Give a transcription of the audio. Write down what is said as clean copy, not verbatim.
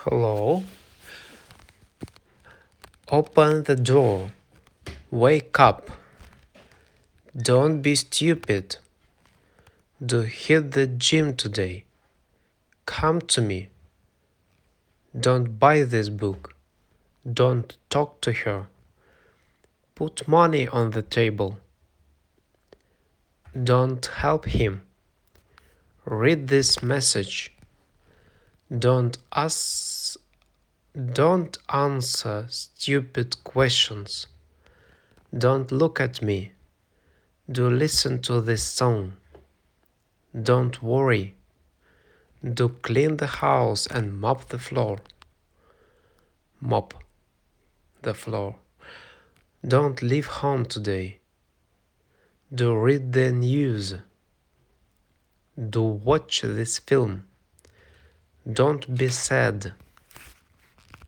Hello. Open the door. Wake up. Don't be stupid. Do hit the gym today. Come to me. Don't buy this book. Don't talk to her. Put money on the table. Don't help him. Read this message. Don't ask don't answer stupid questions. Don't look at me. Do listen to this song. Don't worry. Do clean the house and mop the floor. Mop the floor. Don't leave home today. Do read the news. Do watch this film. Don't be sad.